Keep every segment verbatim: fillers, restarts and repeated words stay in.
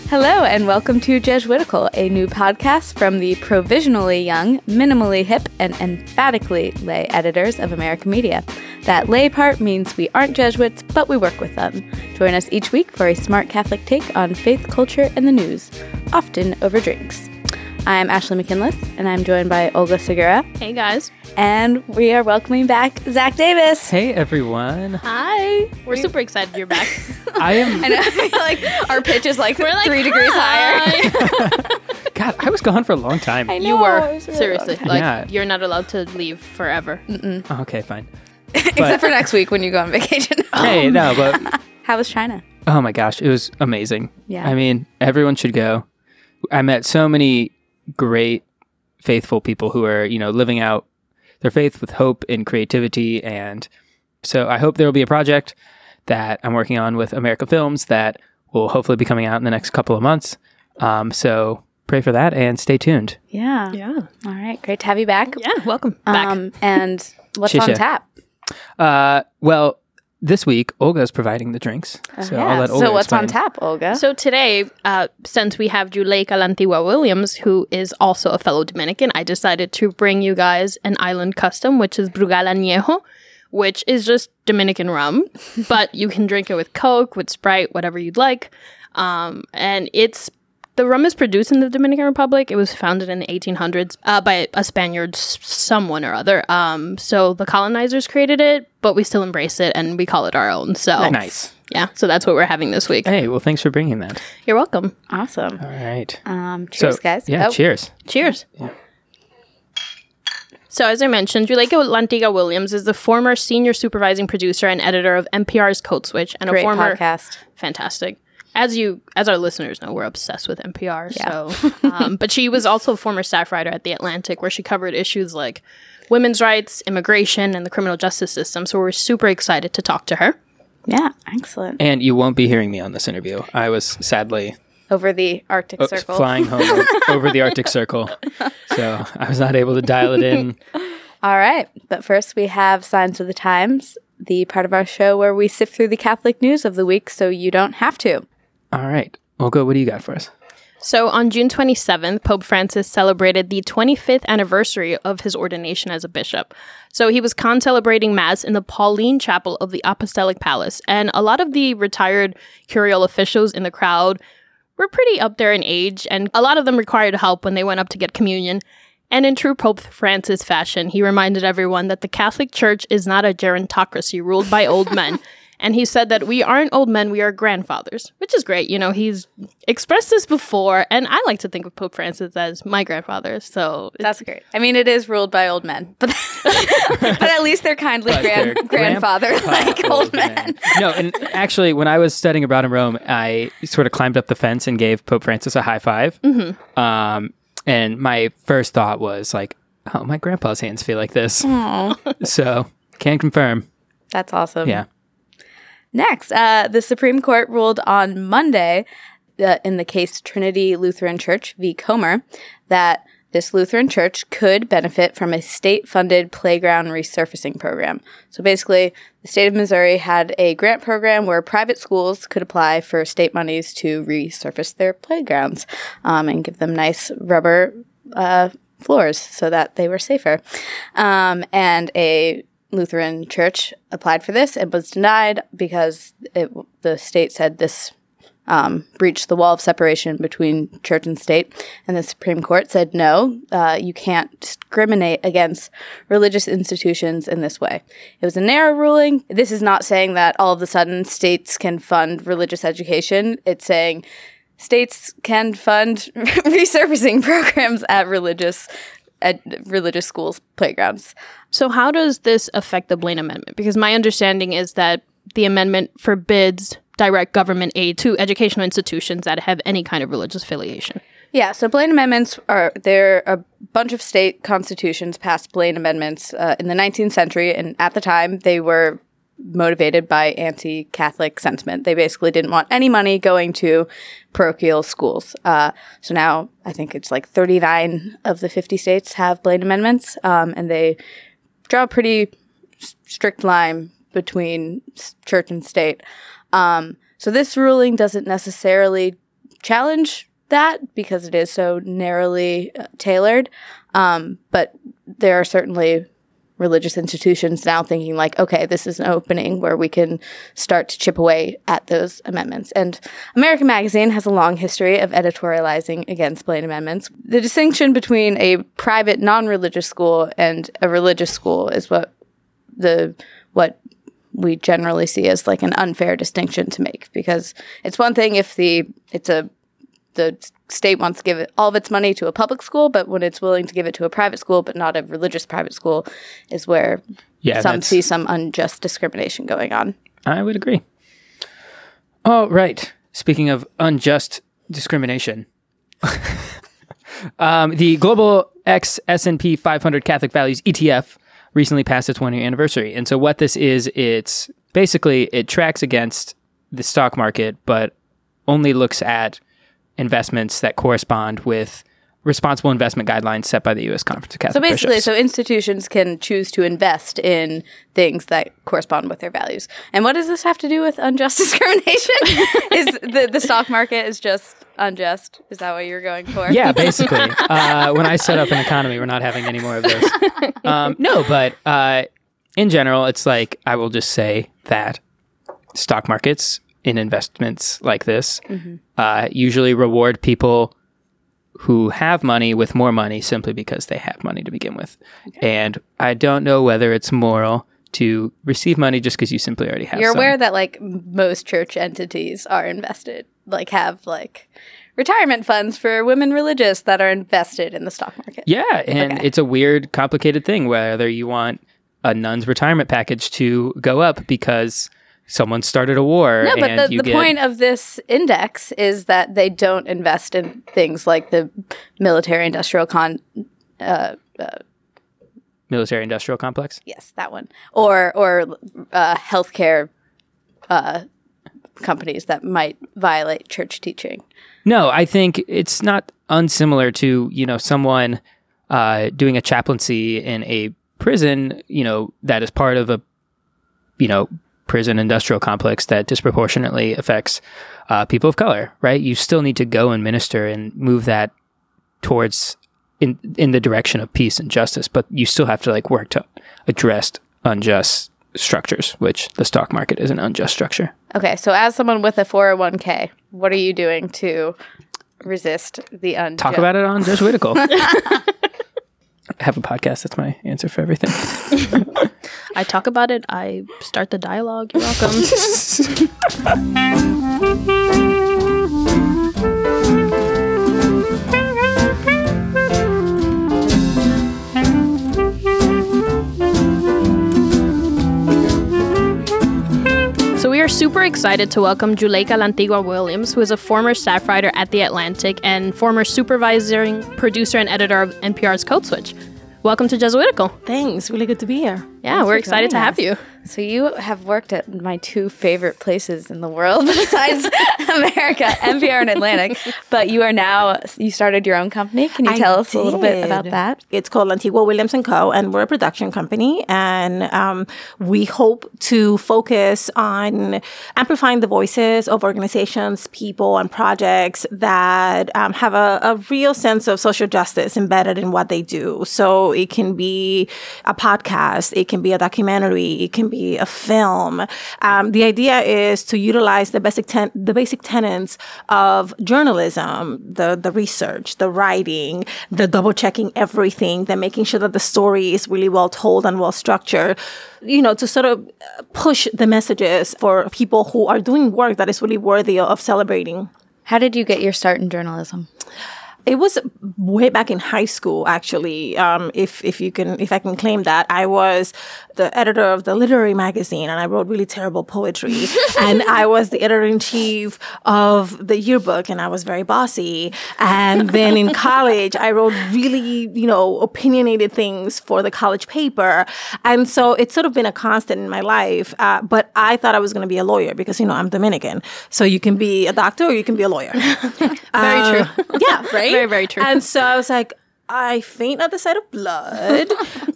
Hello, and welcome to Jesuitical, a new podcast from the provisionally young, minimally hip, and emphatically lay editors of American Media. That lay part means we aren't Jesuits, but we work with them. Join us each week for a smart Catholic take on faith, culture, and the news, often over drinks. I'm Ashley McKinless, and I'm joined by Olga Segura. Hey, guys. And we are welcoming back Zach Davis. Hey, everyone. Hi. We're super excited you're back. I am... I know, I feel like our pitch is like, We're like three degrees higher. God, I was gone for a long time. I know, You it were. was really Seriously. long. Like, Yeah. you're not allowed to leave forever. Oh, okay, fine. Except for next week when you go on vacation. Hey, no, but... How was China? Oh, my gosh. It was amazing. Yeah. I mean, everyone should go. I met so many great, faithful people who are, you know, living out their faith with hope and creativity. And so I hope there will be a project that I'm working on with America Films that will hopefully be coming out in the next couple of months. Um, so pray for that and stay tuned. Yeah. Yeah. All right. Great to have you back. Yeah. Welcome back. Um, and what's Shisha. on tap? Uh, well, this week, Olga's providing the drinks. So Yeah. I'll let Olga So what's on explain. tap, Olga? So today, uh, since we have Juleyka Lantigua Williams, who is also a fellow Dominican, I decided to bring you guys an island custom, which is Brugal Añejo, which is just Dominican rum, but you can drink it with Coke, with Sprite, whatever you'd like. Um, and it's the rum is produced in the Dominican Republic. It was founded in the eighteen hundreds uh, by a Spaniard, s- someone or other. Um, so the colonizers created it, but we still embrace it and we call it our own. So Nice. yeah, so that's what we're having this week. Hey, well, thanks for bringing that. You're welcome. Awesome. All right. Um, cheers, so, guys. Yeah, Oh, cheers. Cheers. Yeah. So as I mentioned, Juleyka Lantigua Williams is the former senior supervising producer and editor of N P R's Code Switch and Great a former podcast. fantastic. As you, as our listeners know, we're obsessed with N P R. Yeah. So, um, but she was also a former staff writer at The Atlantic, where she covered issues like women's rights, immigration, and the criminal justice system. So we're super excited to talk to her. Yeah, excellent. And you won't be hearing me on this interview. I was sadly Over the Arctic o- Circle. flying home o- over the Arctic Circle. So I was not able to dial it in. All right. But first, we have Signs of the Times, the part of our show where we sift through the Catholic news of the week so you don't have to. All right. Olga, what do you got for us? So on June twenty-seventh, Pope Francis celebrated the twenty-fifth anniversary of his ordination as a bishop. So he was con-celebrating Mass in the Pauline Chapel of the Apostolic Palace. And a lot of the retired curial officials in the crowd were pretty up there in age, and a lot of them required help when they went up to get communion. And in true Pope Francis fashion, he reminded everyone that the Catholic Church is not a gerontocracy ruled by old men. And he said that we aren't old men, we are grandfathers, which is great. You know, he's expressed this before, and I like to think of Pope Francis as my grandfather. So That's great. I mean, it is ruled by old men, but but at least they're kindly But grand, they're grandfather like grandpa old men. No, and actually, when I was studying abroad in Rome, I sort of climbed up the fence and gave Pope Francis a high five. Mm-hmm. Um, and my first thought was like, oh, my grandpa's hands feel like this. So, can confirm. That's awesome. Yeah. Next, uh, the Supreme Court ruled on Monday uh, in the case Trinity Lutheran Church v. Comer that this Lutheran church could benefit from a state-funded playground resurfacing program. So basically, the state of Missouri had a grant program where private schools could apply for state monies to resurface their playgrounds um, and give them nice rubber uh, floors so that they were safer. Um, and a Lutheran church applied for this and was denied because it, the state said this um, breached the wall of separation between church and state. And the Supreme Court said, no, uh, you can't discriminate against religious institutions in this way. It was a narrow ruling. This is not saying that all of a sudden states can fund religious education. It's saying states can fund resurfacing programs at religious at religious schools' playgrounds. So how does this affect the Blaine Amendment? Because my understanding is that the amendment forbids direct government aid to educational institutions that have any kind of religious affiliation. Yeah, so Blaine amendments are, there are a bunch of state constitutions passed Blaine amendments uh, in the nineteenth century, and at the time they were motivated by anti-Catholic sentiment. They basically didn't want any money going to parochial schools. Uh, so now I think it's like thirty-nine of the fifty states have Blaine amendments, um, and they draw a pretty s- strict line between s- church and state. Um, so this ruling doesn't necessarily challenge that because it is so narrowly uh, tailored. Um, but there are certainly religious institutions now thinking like, okay, this is an opening where we can start to chip away at those amendments. And American Magazine has a long history of editorializing against Blaine amendments. The distinction between a private non-religious school and a religious school is what the what we generally see as like an unfair distinction to make, because it's one thing if the it's a the state wants to give it all of its money to a public school, but when it's willing to give it to a private school, but not a religious private school, is where yeah, some see some unjust discrimination going on. I would agree. Oh, right. Speaking of unjust discrimination, um, the Global X S and P five hundred Catholic Values E T F recently passed its one-year anniversary. And so what this is, it's basically, it tracks against the stock market, but only looks at investments that correspond with responsible investment guidelines set by the U S Conference of Catholic Bishops. So basically, Bishops. so institutions can choose to invest in things that correspond with their values. And what does this have to do with unjust discrimination? Is the, the stock market is just unjust? Is that what you're going for? Yeah, basically. uh, when I set up an economy, we're not having any more of those. Um, no, but uh, in general, it's like, I will just say that stock markets in investments like this mm-hmm. uh, usually reward people who have money with more money simply because they have money to begin with. Okay. And I don't know whether it's moral to receive money just because you simply already have You're some. aware that like most church entities are invested, like have like retirement funds for women religious that are invested in the stock market. Yeah, and okay. It's a weird, complicated thing whether you want a nun's retirement package to go up because someone started a war. No, but and the, you the get... point of this index is that they don't invest in things like the military-industrial con... Uh, uh, military-industrial complex? Yes, that one. Or or uh, healthcare uh, companies that might violate church teaching. No, I think it's not unsimilar to, you know, someone uh, doing a chaplaincy in a prison, you know, that is part of a, you know, prison industrial complex that disproportionately affects uh, people of color, right? You still need to go and minister and move that towards in in the direction of peace and justice, but you still have to like work to address unjust structures, which the stock market is an unjust structure. Okay, so as someone with a four oh one k, what are you doing to resist the unjust? Talk about it on Jesuitical. I have a podcast. That's my answer for everything. I talk about it. I start the dialogue. You're welcome. So we are super excited to welcome Juleyka Lantigua Williams, who is a former staff writer at The Atlantic and former supervising producer and editor of N P R's Code Switch. Welcome to Jesuitical. Thanks. Really good to be here. Yeah, Thanks we're excited to have you. So you have worked at my two favorite places in the world besides America, N P R and Atlantic, but you are now, you started your own company. Can you I tell us did. a little bit about that? It's called Lantigua Williams and Co., and we're a production company, and um, we hope to focus on amplifying the voices of organizations, people, and projects that um, have a, a real sense of social justice embedded in what they do. So it can be a podcast, it can be a documentary, it can be a film. Um, the idea is to utilize the basic ten- the basic tenets of journalism, the the research, the writing, the double checking everything, then making sure that the story is really well told and well structured, you know, to sort of push the messages for people who are doing work that is really worthy of celebrating. How did you get your start in journalism? It was way back in high school, actually. Um, if if you can, if I can claim that, I was the editor of the literary magazine, and I wrote really terrible poetry. And I was the editor in chief of the yearbook, and I was very bossy. And then in college, I wrote really, you know, opinionated things for the college paper. And so it's sort of been a constant in my life. Uh, but I thought I was going to be a lawyer because, you know, I'm Dominican, so you can be a doctor or you can be a lawyer. Very uh, true. Yeah, right. Very, very true. And so I was like, I faint at the sight of blood,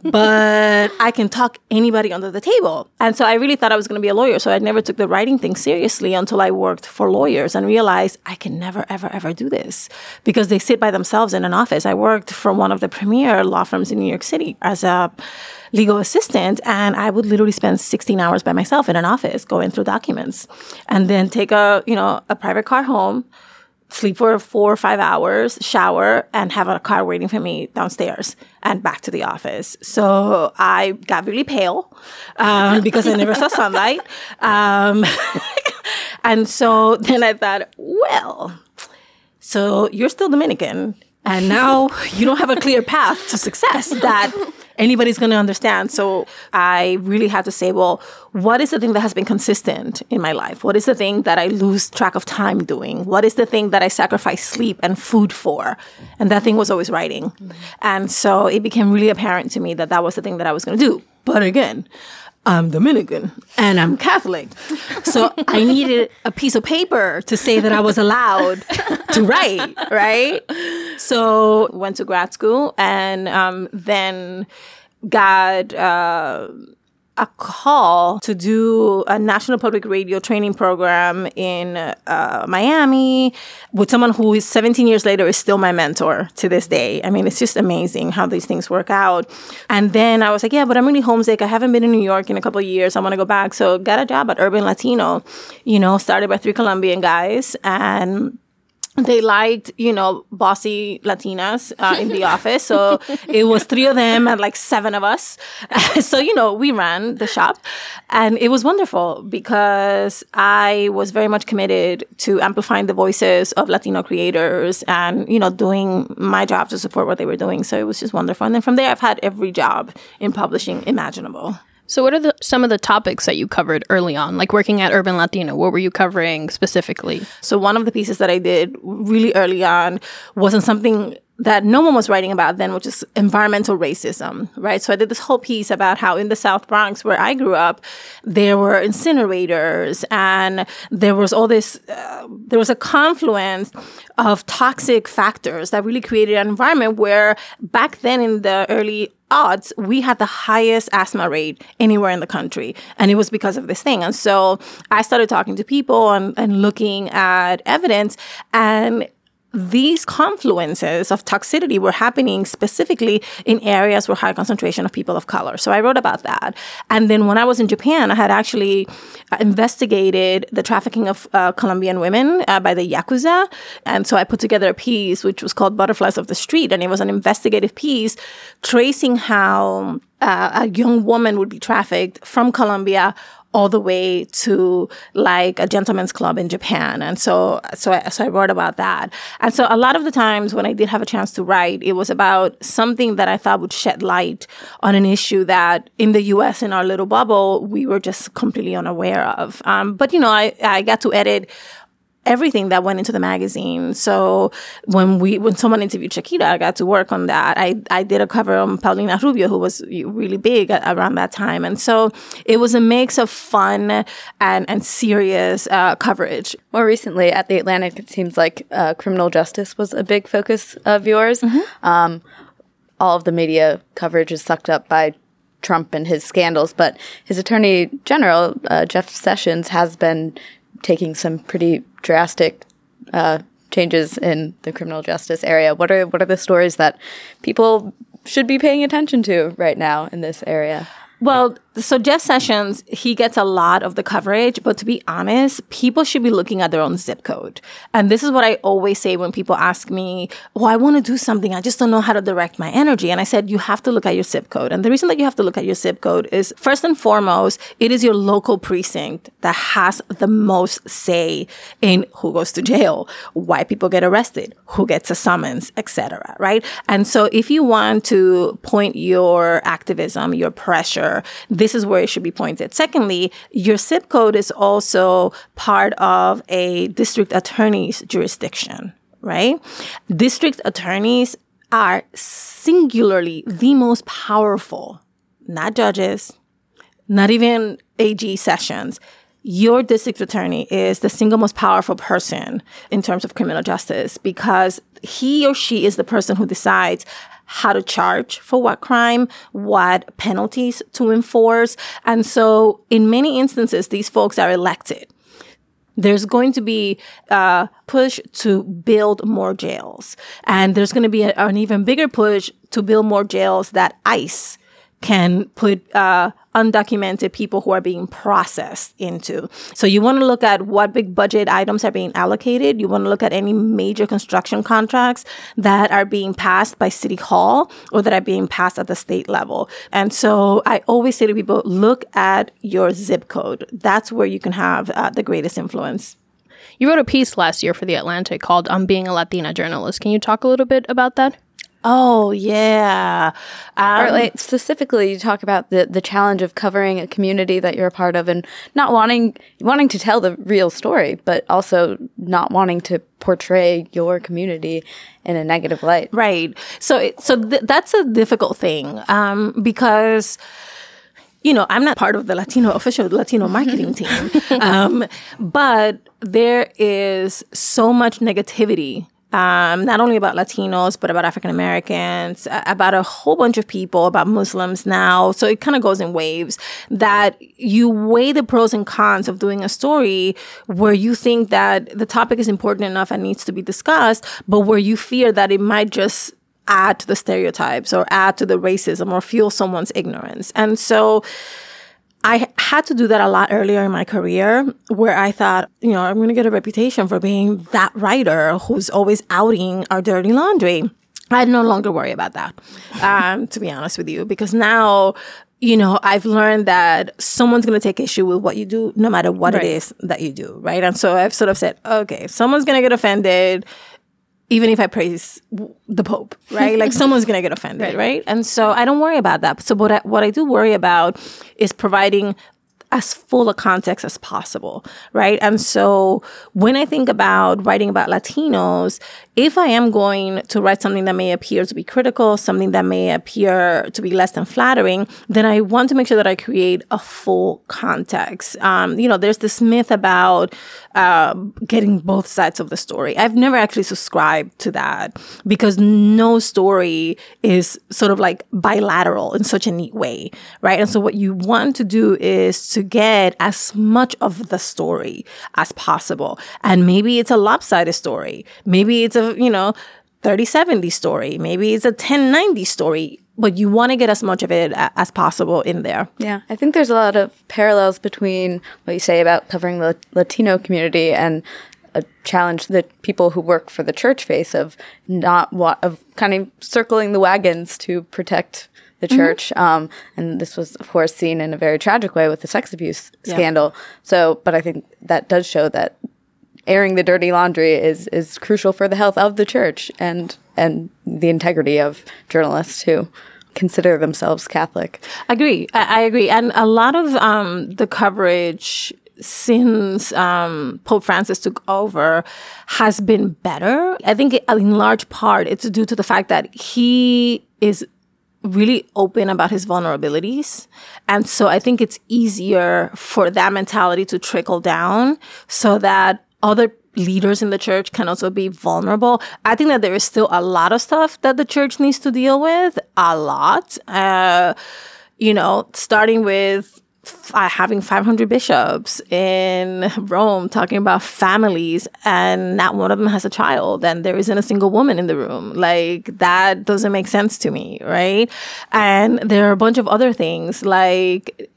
but I can talk anybody under the table. And so I really thought I was going to be a lawyer. So I never took the writing thing seriously until I worked for lawyers and realized I can never, ever, ever do this because they sit by themselves in an office. I worked for one of the premier law firms in New York City as a legal assistant, and I would literally spend sixteen hours by myself in an office going through documents and then take a, you know, a private car home, sleep for four or five hours, shower, and have a car waiting for me downstairs and back to the office. So I got really pale um, because I never saw sunlight. Um, and so then I thought, well, so you're still Dominican, and now you don't have a clear path to success that anybody's going to understand. So I really had to say, well, what is the thing that has been consistent in my life? What is the thing that I lose track of time doing? What is the thing that I sacrifice sleep and food for? And that thing was always writing. Mm-hmm. And so it became really apparent to me that that was the thing that I was going to do. But again, I'm Dominican and I'm Catholic. So I needed a piece of paper to say that I was allowed to write, right? So went to grad school and um, then got uh, a call to do a National Public Radio training program in uh, Miami with someone who is seventeen years later is still my mentor to this day. I mean, it's just amazing how these things work out. And then I was like, yeah, but I'm really homesick. I haven't been in New York in a couple of years. I want to go back. So got a job at Urban Latino, you know, started by three Colombian guys, and they liked, you know, bossy Latinas uh, in the office. So it was three of them and like seven of us. So, you know, we ran the shop. And it was wonderful because I was very much committed to amplifying the voices of Latino creators and, you know, doing my job to support what they were doing. So it was just wonderful. And then from there, I've had every job in publishing imaginable. So what are the, some of the topics that you covered early on, like working at Urban Latino? What were you covering specifically? So one of the pieces that I did really early on wasn't something that no one was writing about then, which is environmental racism, right? So I did this whole piece about how in the South Bronx, where I grew up, there were incinerators and there was all this, uh, there was a confluence of toxic factors that really created an environment where back then in the early odds, we had the highest asthma rate anywhere in the country. And it was because of this thing. And so I started talking to people and, and looking at evidence, and these confluences of toxicity were happening specifically in areas with high concentration of people of color. So I wrote about that. And then when I was in Japan, I had actually investigated the trafficking of uh, Colombian women uh, by the Yakuza. And so I put together a piece which was called Butterflies of the Street. And it was an investigative piece tracing how uh, a young woman would be trafficked from Colombia all the way to like a gentleman's club in Japan. And so, so I, so I wrote about that. And so a lot of the times when I did have a chance to write, it was about something that I thought would shed light on an issue that in the U S, in our little bubble, we were just completely unaware of. Um, but, you know, I, I got to edit everything that went into the magazine. So when we, when someone interviewed Shakira, I got to work on that. I, I did a cover on Paulina Rubio, who was really big at, around that time. And so it was a mix of fun and, and serious uh, coverage. More recently at The Atlantic, it seems like uh, criminal justice was a big focus of yours. Mm-hmm. Um, all of the media coverage is sucked up by Trump and his scandals, but his attorney general, uh, Jeff Sessions, has been taking some pretty drastic uh, changes in the criminal justice area. What are what are the stories that people should be paying attention to right now in this area? Well, so Jeff Sessions, he gets a lot of the coverage, but to be honest, people should be looking at their own zip code. And this is what I always say when people ask me, oh, I want to do something. I just don't know how to direct my energy. And I said, you have to look at your zip code. And the reason that you have to look at your zip code is, first and foremost, it is your local precinct that has the most say in who goes to jail, why people get arrested, who gets a summons, et cetera, right? And so if you want to point your activism, your pressure, this is where it should be pointed. Secondly, your zip code is also part of a district attorney's jurisdiction, right? District attorneys are singularly the most powerful, not judges, not even A G Sessions. Your district attorney is the single most powerful person in terms of criminal justice because he or she is the person who decides how to charge for what crime, what penalties to enforce. And so in many instances, these folks are elected. There's going to be a push to build more jails. And there's going to be a, an even bigger push to build more jails that ICE can put uh, undocumented people who are being processed into. So you want to look at what big budget items are being allocated. You want to look at any major construction contracts that are being passed by City Hall or that are being passed at the state level. And so I always say to people, look at your zip code. That's where you can have uh, the greatest influence. You wrote a piece last year for The Atlantic called "I'm Being a Latina Journalist." Can you talk a little bit about that? Oh, yeah. Um, or like specifically, you talk about the, the challenge of covering a community that you're a part of and not wanting wanting to tell the real story, but also not wanting to portray your community in a negative light. Right. So, it, so th- that's a difficult thing um, because, you know, I'm not part of the Latino official Latino marketing team, um, but there is so much negativity. Um, not only about Latinos, but about African Americans, about a whole bunch of people, about Muslims now. So it kind of goes in waves that you weigh the pros and cons of doing a story where you think that the topic is important enough and needs to be discussed, but where you fear that it might just add to the stereotypes or add to the racism or fuel someone's ignorance. And so I had to do that a lot earlier in my career where I thought, you know, I'm going to get a reputation for being that writer who's always outing our dirty laundry. I no longer worry about that, um, to be honest with you, because now, you know, I've learned that someone's going to take issue with what you do, no matter what right. it is that you do, right? And so I've sort of said, okay, if someone's going to get offended, even if I praise the Pope, right? Like someone's going to get offended, right. right? And so I don't worry about that. So what I, what I do worry about is providing as full a context as possible, right? And so when I think about writing about Latinos, if I am going to write something that may appear to be critical, something that may appear to be less than flattering, then I want to make sure that I create a full context. Um, you know, there's this myth about uh, getting both sides of the story. I've never actually subscribed to that because no story is sort of like bilateral in such a neat way, right? And so what you want to do is to get as much of the story as possible. And maybe it's a lopsided story. Maybe it's a, you know, thirty seventy story. Maybe it's a ten ninety story. But you want to get as much of it as possible in there. Yeah, I think there's a lot of parallels between what you say about covering the Latino community and a challenge that people who work for the church face of not wa- of kind of circling the wagons to protect the church. Mm-hmm. Um, and this was, of course, seen in a very tragic way with the sex abuse yeah. scandal. So, but I think that does show that airing the dirty laundry is is crucial for the health of the church and and the integrity of journalists who consider themselves Catholic. Agree. I, I agree. And a lot of um, the coverage since um, Pope Francis took over has been better. I think it, in large part it's due to the fact that he is really open about his vulnerabilities. And so I think it's easier for that mentality to trickle down so that other leaders in the church can also be vulnerable. I think that there is still a lot of stuff that the church needs to deal with, a lot. Uh, you know, starting with f- having five hundred bishops in Rome talking about families and not one of them has a child and there isn't a single woman in the room. Like, that doesn't make sense to me, right? And there are a bunch of other things like...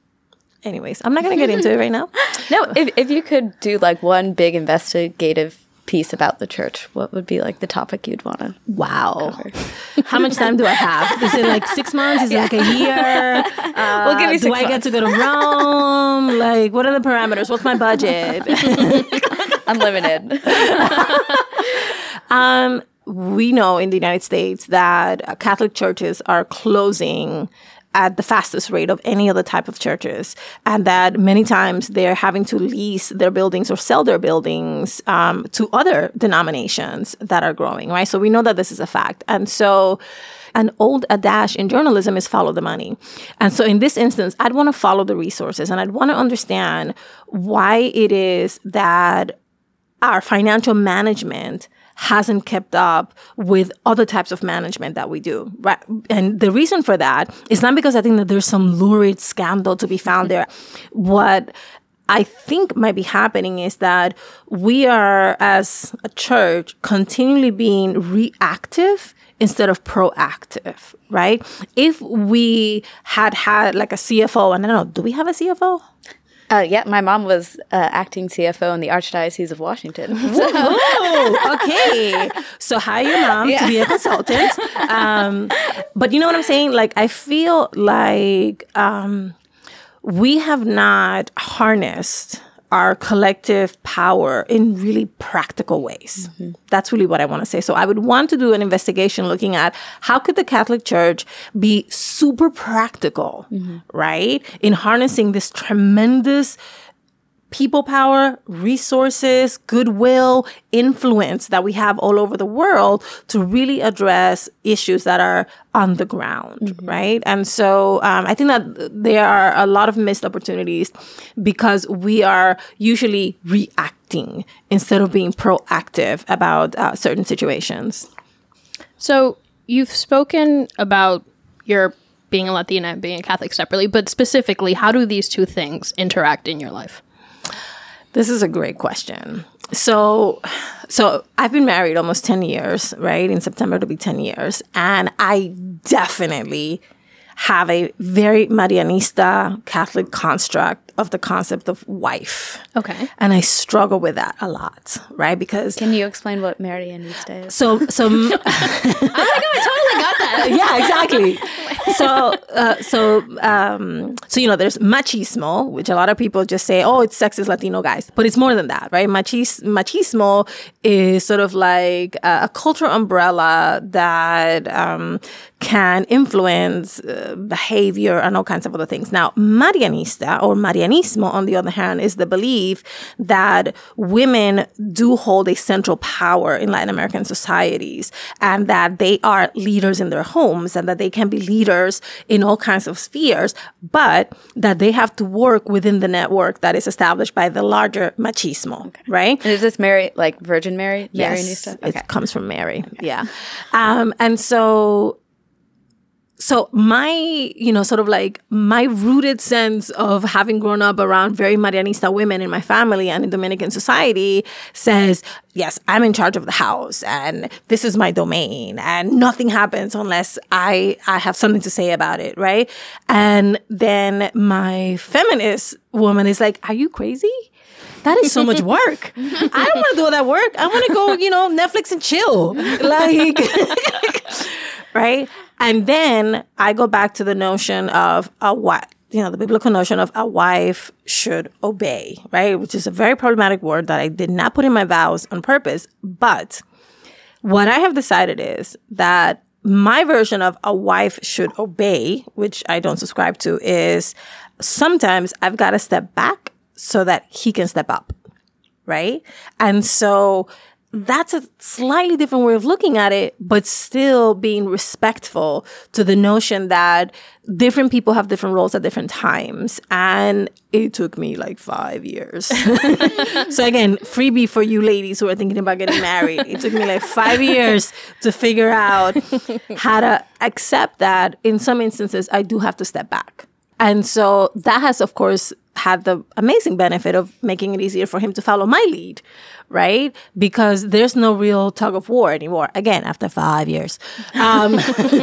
Anyways, I'm not going to get into it right now. No, if if you could do like one big investigative piece about the church, what would be like the topic you'd want to Wow. cover? How much time do I have? Is it like six months? Is yeah. it like a year? Uh, we'll give you six Do I months. get to go to Rome? Like, what are the parameters? What's my budget? Unlimited. um, we know in the United States that Catholic churches are closing at the fastest rate of any other type of churches, and that many times they're having to lease their buildings or sell their buildings um, to other denominations that are growing, right? So we know that this is a fact. And so an old adage in journalism is follow the money. And so in this instance, I'd want to follow the resources, and I'd want to understand why it is that our financial management hasn't kept up with other types of management that we do, right? And the reason for that is not because I think that there's some lurid scandal to be found there. What I think might be happening is that we are, as a church, continually being reactive instead of proactive, right? If we had had like a C F O, and I don't know, do we have a C F O? Uh, yeah, my mom was uh, acting C F O in the Archdiocese of Washington. So. Ooh, okay. So hire your mom yeah. to be a consultant. Um, but you know what I'm saying? Like, I feel like um, we have not harnessed our collective power in really practical ways. Mm-hmm. That's really what I want to say. So I would want to do an investigation looking at how could the Catholic Church be super practical, mm-hmm. right, in harnessing this tremendous people power, resources, goodwill, influence that we have all over the world to really address issues that are on the ground, mm-hmm. right? And so um, I think that there are a lot of missed opportunities because we are usually reacting instead of being proactive about uh, certain situations. So you've spoken about your being a Latina and being a Catholic separately, but specifically, how do these two things interact in your life? This is a great question. So, so I've been married almost ten years, right? In September, it'll be ten years. And I definitely have a very Marianista Catholic construct of the concept of wife. Okay. And I struggle with that a lot, right? Because... Can you explain what Marianista is? So, so... oh my God, I totally got that. Yeah, exactly. So, uh, so, um, so you know, there's machismo, which a lot of people just say, oh, it's sexist Latino guys, but it's more than that, right? Machis- machismo is sort of like a, a cultural umbrella that um, can influence uh, behavior and all kinds of other things. Now, Marianista or Marianismo, on the other hand, is the belief that women do hold a central power in Latin American societies and that they are leaders in their homes and that they can be leaders in all kinds of spheres, but that they have to work within the network that is established by the larger machismo, okay. right? And is this Mary, like Virgin Mary? Yes, Marianista? Okay. It comes from Mary, okay. yeah. Um, and so... So my, you know, sort of like my rooted sense of having grown up around very Marianista women in my family and in Dominican society says, yes, I'm in charge of the house and this is my domain and nothing happens unless I, I have something to say about it, right? And then my feminist woman is like, are you crazy? That is so much work. I don't want to do all that work. I want to go, you know, Netflix and chill. Like, right? And then I go back to the notion of a what, you know, the biblical notion of a wife should obey, right? Which is a very problematic word that I did not put in my vows on purpose. But what I have decided is that my version of a wife should obey, which I don't subscribe to, is sometimes I've got to step back so that he can step up, right? And so that's a slightly different way of looking at it, but still being respectful to the notion that different people have different roles at different times. And it took me like five years. So again, freebie for you ladies who are thinking about getting married. It took me like five years to figure out how to accept that in some instances, I do have to step back. And so that has, of course, had the amazing benefit of making it easier for him to follow my lead, right? Because there's no real tug of war anymore. Again, after five years. Um,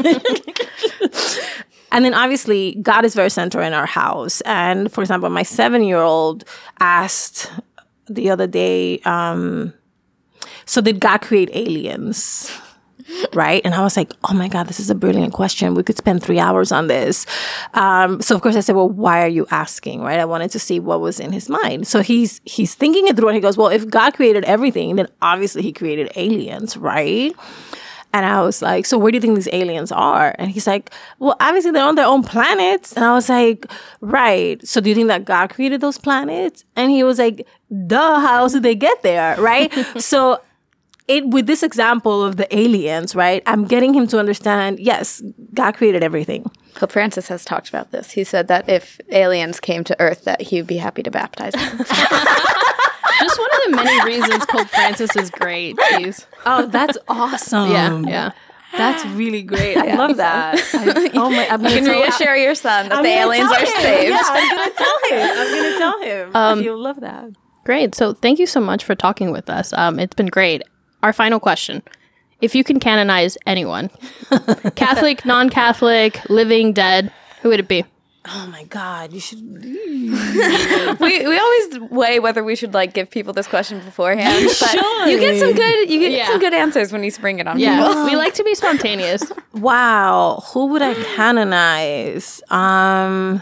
and then obviously, God is very central in our house. And for example, my seven-year-old asked the other day, um, so did God create aliens? Right? And I was like, oh my God, this is a brilliant question. We could spend three hours on this. Um, so of course I said, well, why are you asking? Right? I wanted to see what was in his mind. So he's he's thinking it through and he goes, well, if God created everything, then obviously he created aliens, right? And I was like, so where do you think these aliens are? And he's like, well, obviously they're on their own planets. And I was like, right. So do you think that God created those planets? And he was like, duh, how else did they get there? Right? So It, with this example of the aliens, right, I'm getting him to understand, yes, God created everything. Pope Francis has talked about this. He said that if aliens came to Earth, that he would be happy to baptize them. Just one of the many reasons Pope Francis is great. Jeez. Oh, that's awesome. Yeah, yeah. That's really great. I love that. I, oh my! I'm You can gonna reassure your son that I'm the gonna aliens tell are him. saved. Yeah, I'm gonna tell him. I'm gonna tell him. Um, You'll love that. Great. So thank you so much for talking with us. Um, it's been great. Our final question. If you can canonize anyone, Catholic, non-Catholic, living, dead, who would it be? Oh my God! You should. we we always weigh whether we should like give people this question beforehand. You but should. you get some good you get Yeah. some good answers when you spring it on Yeah, people. we like to be spontaneous. Wow, who would I canonize? Um,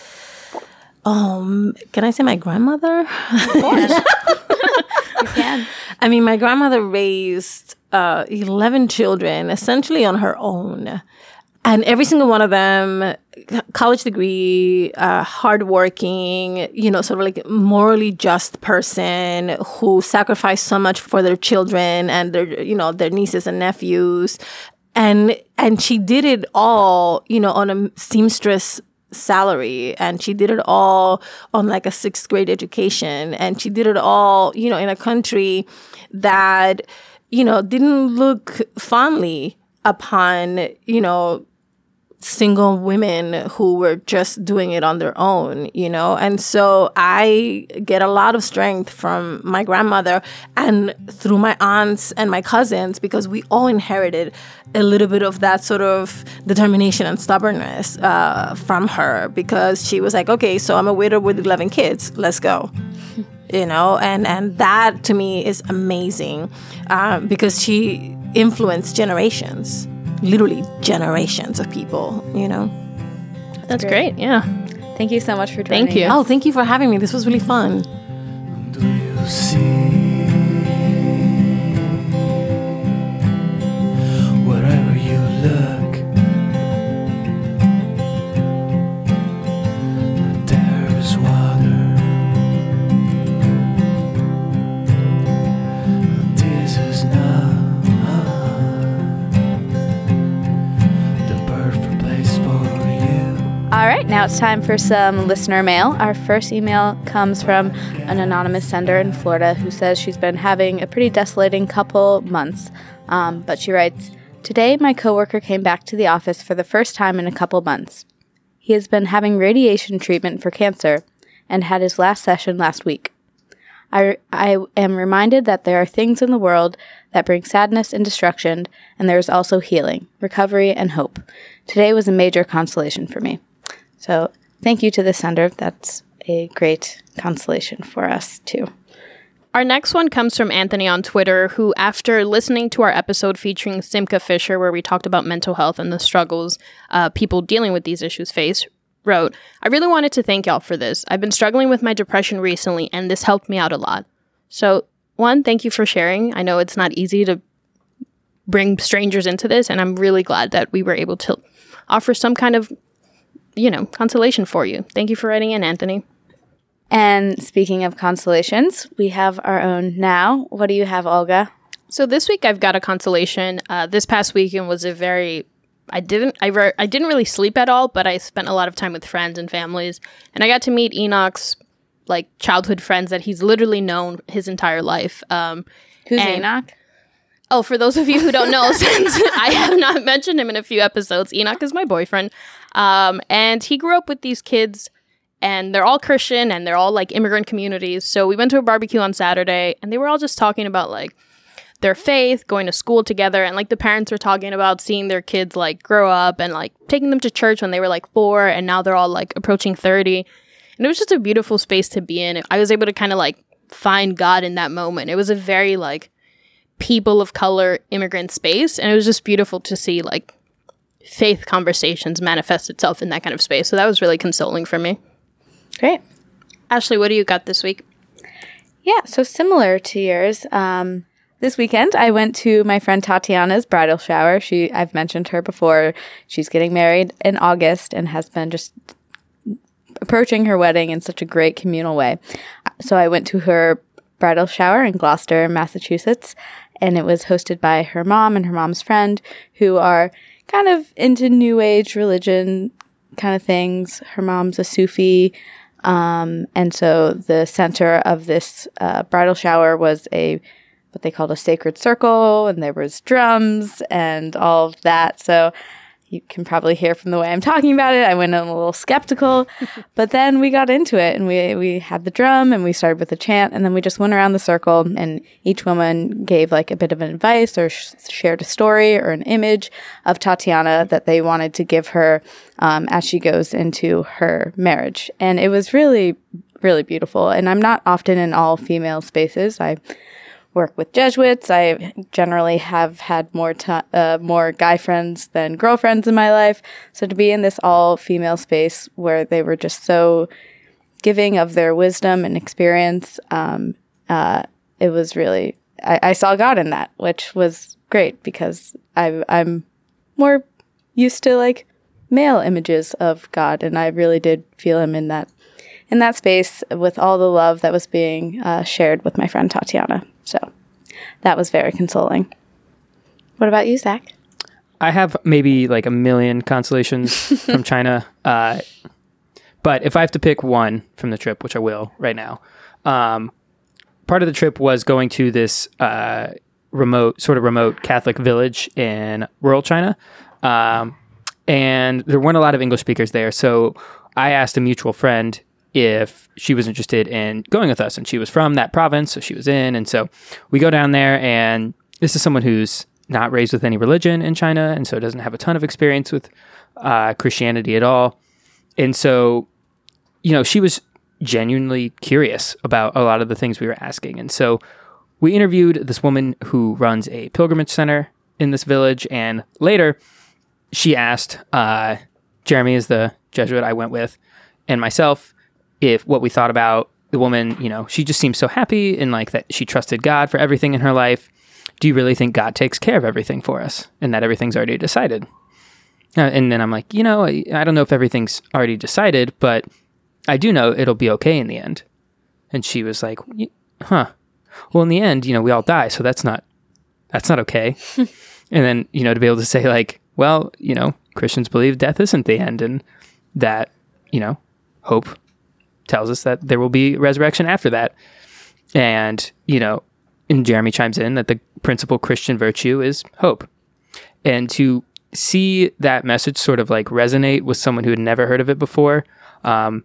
um, can I say my grandmother? Of course. You can. I mean, my grandmother raised uh, eleven children essentially on her own. And every single one of them, college degree, uh, hardworking, you know, sort of like morally just person who sacrificed so much for their children and their, you know, their nieces and nephews. And, and she did it all, you know, on a seamstress salary, and she did it all on like a sixth grade education, and she did it all, you know, in a country that, you know, didn't look fondly upon, you know, single women who were just doing it on their own, you know? And so I get a lot of strength from my grandmother and through my aunts and my cousins, because we all inherited a little bit of that sort of determination and stubbornness uh, from her, because she was like, okay, so I'm a widow with eleven kids. Let's go. You know, and, and that to me is amazing uh, because she influenced generations. Literally generations of people, you know. That's, That's great. great. Yeah. Thank you so much for joining Thank you. us. Oh, thank you for having me. This was really fun. Do you see? Wherever you look, there is water. This is not All right, now it's time for some listener mail. Our first email comes from an anonymous sender in Florida who says she's been having a pretty desolating couple months. Um, but she writes, "Today, my coworker came back to the office for the first time in a couple months. He has been having radiation treatment for cancer and had his last session last week. I, I am reminded that there are things in the world that bring sadness and destruction, and there is also healing, recovery, and hope. Today was a major consolation for me." So thank you to the sender. That's a great consolation for us, too. Our next one comes from Anthony on Twitter, who, after listening to our episode featuring Simca Fisher, where we talked about mental health and the struggles uh, people dealing with these issues face, wrote, "I really wanted to thank y'all for this. I've been struggling with my depression recently, and this helped me out a lot. So, one, thank you for sharing. I know it's not easy to bring strangers into this, and I'm really glad that we were able to offer some kind of, you know, consolation for you. Thank you for writing in, Anthony." And speaking of consolations, we have our own now. What do you have, Olga? So this week I've got a consolation. Uh, this past weekend was a very, I didn't, I, re- I didn't really sleep at all, but I spent a lot of time with friends and families, and I got to meet Enoch's like childhood friends that he's literally known his entire life. Um, Who's and- Enoch? Oh, for those of you who don't know, since I have not mentioned him in a few episodes, Enoch is my boyfriend. Um, and he grew up with these kids, and they're all Christian, and they're all, like, immigrant communities. So we went to a barbecue on Saturday, and they were all just talking about, like, their faith, going to school together, and, like, the parents were talking about seeing their kids, like, grow up and, like, taking them to church when they were, like, four, and now they're all, like, approaching thirty. And it was just a beautiful space to be in. I was able to kind of, like, find God in that moment. It was a very, like, people of color immigrant space, and it was just beautiful to see like faith conversations manifest itself in that kind of space. So that was really consoling for me. Great. Ashley, what do you got this week? Yeah, so similar to yours. Um, this weekend, I went to my friend Tatiana's bridal shower. She, I've mentioned her before. She's getting married in August and has been just approaching her wedding in such a great communal way. So I went to her bridal shower in Gloucester, Massachusetts, and it was hosted by her mom and her mom's friend, who are kind of into New Age religion kind of things. Her mom's a Sufi Um, and so the center of this uh, bridal shower was a what they called a sacred circle, and there was drums and all of that. So you can probably hear from the way I'm talking about it, I went in a little skeptical, but then we got into it, and we we had the drum, and we started with a chant, and then we just went around the circle, and each woman gave like a bit of advice or sh- shared a story or an image of Tatiana that they wanted to give her um, as she goes into her marriage. And it was really, really beautiful. And I'm not often in all female spaces. I work with Jesuits. I generally have had more t- uh, more guy friends than girlfriends in my life. So to be in this all-female space where they were just so giving of their wisdom and experience, um, uh, it was really, I, I saw God in that, which was great because I, I'm more used to like male images of God, and I really did feel him in that in that space with all the love that was being uh, shared with my friend Tatiana. So that was very consoling. What about you, Zach? I have maybe like a million consolations from China. Uh, but if I have to pick one from the trip, which I will right now, um, part of the trip was going to this uh, remote, sort of remote Catholic village in rural China. Um, and there weren't a lot of English speakers there. So I asked a mutual friend if she was interested in going with us, and she was from that province, so she was in, and so we go down there, and this is someone who's not raised with any religion in China, and so doesn't have a ton of experience with uh, Christianity at all, and so, you know, she was genuinely curious about a lot of the things we were asking, and so we interviewed this woman who runs a pilgrimage center in this village, and later she asked uh, Jeremy, is the Jesuit I went with, and myself, if what we thought about the woman, you know, she just seems so happy and like that she trusted God for everything in her life. Do you really think God takes care of everything for us and that everything's already decided? Uh, and then I'm like, you know, I, I don't know if everything's already decided, but I do know it'll be okay in the end. And she was like, huh, well, in the end, you know, we all die. So that's not, that's not okay. And then, you know, to be able to say like, well, you know, Christians believe death isn't the end, and that, you know, hope tells us that there will be resurrection after that. And, you know, and Jeremy chimes in that the principal Christian virtue is hope. And to see that message sort of like resonate with someone who had never heard of it before, um,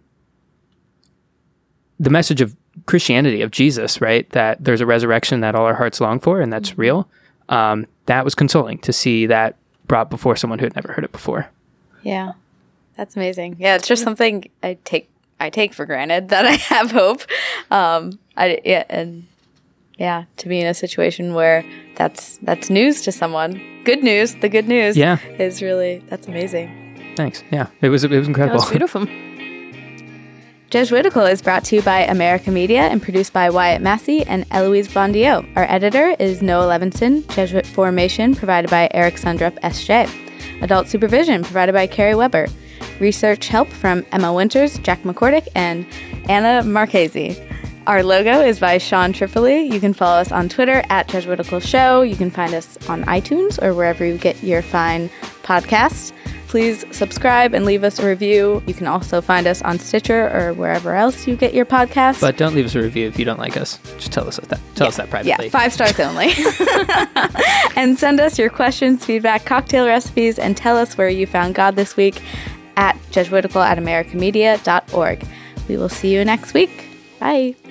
the message of Christianity, of Jesus, right? That there's a resurrection that all our hearts long for, and that's real. Um, that was consoling to see that brought before someone who had never heard it before. Yeah, that's amazing. Yeah, it's just something I take I take for granted that I have hope. Um, I yeah, and yeah, to be in a situation where that's that's news to someone, good news. The good news, yeah, is really that's amazing. Thanks. Yeah, it was it was incredible. That was beautiful. Jesuitical is brought to you by America Media and produced by Wyatt Massey and Eloise Blondiot. Our editor is Noah Levinson. Jesuit formation provided by Eric Sundrup, S J. Adult supervision provided by Carrie Weber. Research help from Emma Winters, Jack McCordick, and Anna Marchese. Our logo is by Sean Tripoli. You can follow us on Twitter at Jesuitical Show. You can find us on iTunes or wherever you get your fine podcasts. Please subscribe and leave us a review. You can also find us on Stitcher or wherever else you get your podcasts. But don't leave us a review if you don't like us. Just tell us that. Tell yeah. us that privately. Yeah, five stars only. And send us your questions, feedback, cocktail recipes, and tell us where you found God this week at Jesuitical at americamedia dot org. We will see you next week. Bye.